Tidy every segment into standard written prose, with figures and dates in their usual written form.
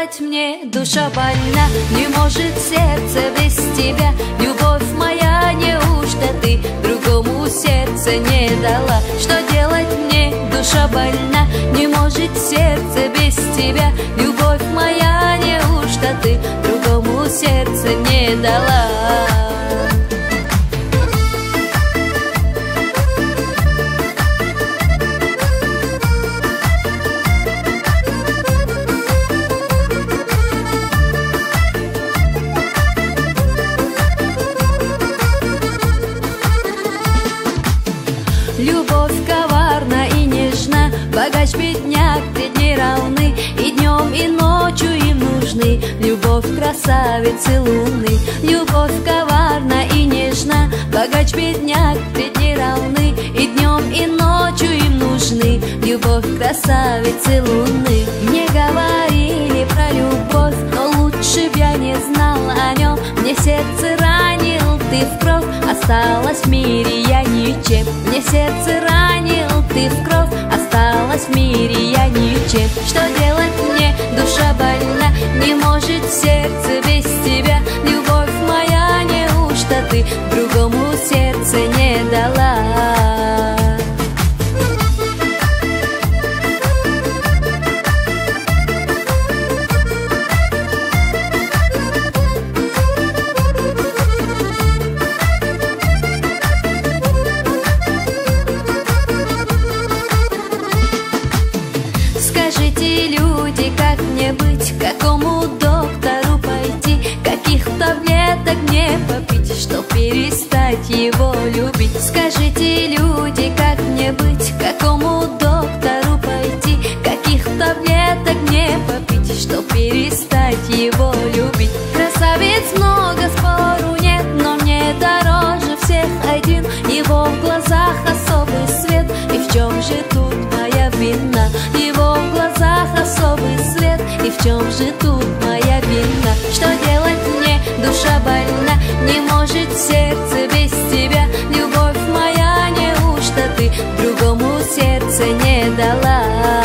делать мне? Душа больна, не может сердце без тебя. Любовь моя, неужто ты другому сердце не дала? Что делать мне? Душа больна, не может сердце без тебя. Любовь моя, неужто ты другому сердце не дала? Любовь коварна и нежна, богач, бедняк пред ней равны, и днем, и ночью им нужны любовь красавицы луны. Любовь коварна и нежна, богач, бедняк пред ней равны, и днем, и ночью им нужны любовь красавицы луны. Мне говорили про любовь, но лучше б я не знал о нем. Мне сердце ранил ты в кровь, осталась в мире я ничем. Мне сердце ранил ты в кровь, осталась в мире я ничем. Что делать мне? Душа больна, не может сердце без тебя. Любовь моя, неужто ты другому сердце не дала? Скажите, люди, как мне быть, к какому доктору пойти, каких таблеток мне попить, чтоб перестать его любить? Скажите, люди, как мне быть, к какому доктору пойти, каких таблеток мне попить, чтоб перестать его любить? Красавиц много, спору нет, но мне дороже всех один. Его в глазах особый свет, и в чем же тут моя вина? Его в глазах особый свет, и в чем же тут моя вина? Что делать мне? Душа больна, не может сердце без тебя. Любовь моя, неужто ты другому сердце не дала?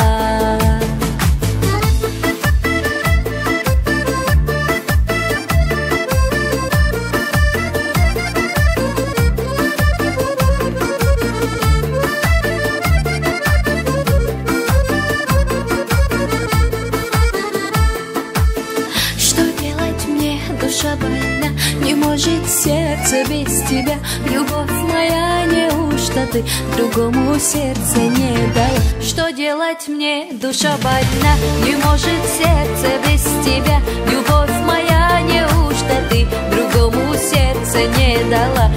Душа больна, не может сердце без тебя. Любовь моя, неужто ты другому сердце не дала? Что делать мне? Душа больна, не может сердце без тебя. Любовь моя, неужто ты другому сердце не дала?